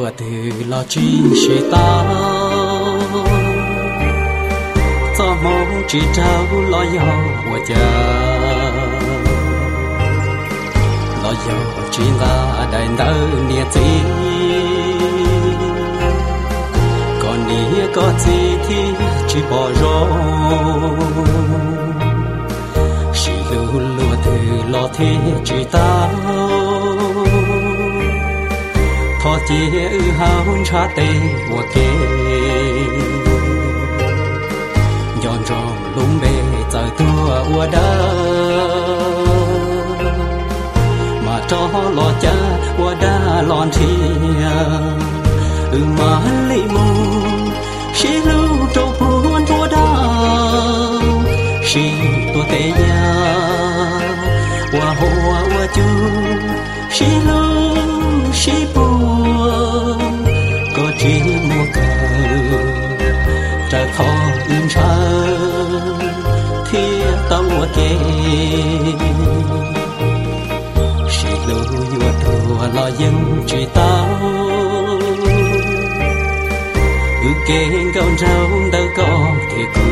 lúa từ lo chín sẽ ta cho mong chỉ trao lo yo của cha lo yo chỉ là đại nợ nia gì còn nia có gì thì chỉ bỏ rồi chỉ lúa từ lo thế chỉ ta thọ chia hao cha tê của kê nhọn tròn lúng bê trời tua ua đá mà cho lo cha ua đá lon thia mà lì mù xí lưu trâu buồn tua đá xí tua tê nhà ua hoa ua chu xí lưu xí buồn có chỉ mua cờ trời khó yên trời thiên tao mua kê xí lưu vua thua lo dân chỉ tao kê gạo rau đâu có thể cũ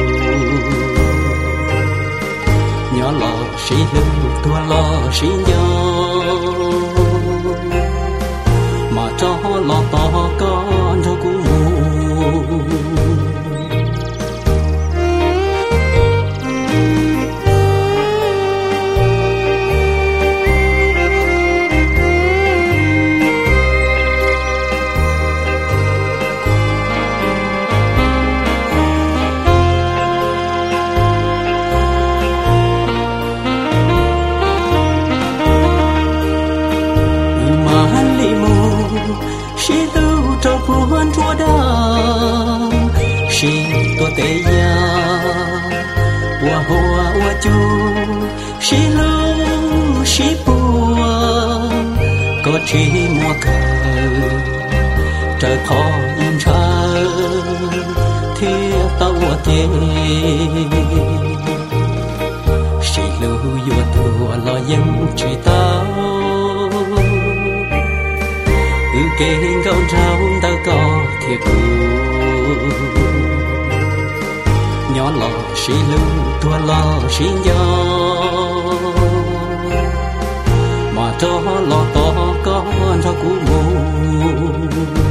nhỏ lo xí lưu thua lo xí nhỏ mà cho lo to con cho cũ mù xí lưu trâu buồn chúa đau xí tua tê ya ua hoa ua chu xí lưu xí buồn có chỉ mua cờ trời khó yên trời thiên tao ua kê xí lưu vua thua lo dân chỉ tao kê gạo rau đâu có thiệt cũ nhỏ lò xí lưu tua lo xí nhỏ mà cho lo to con cho cũ mù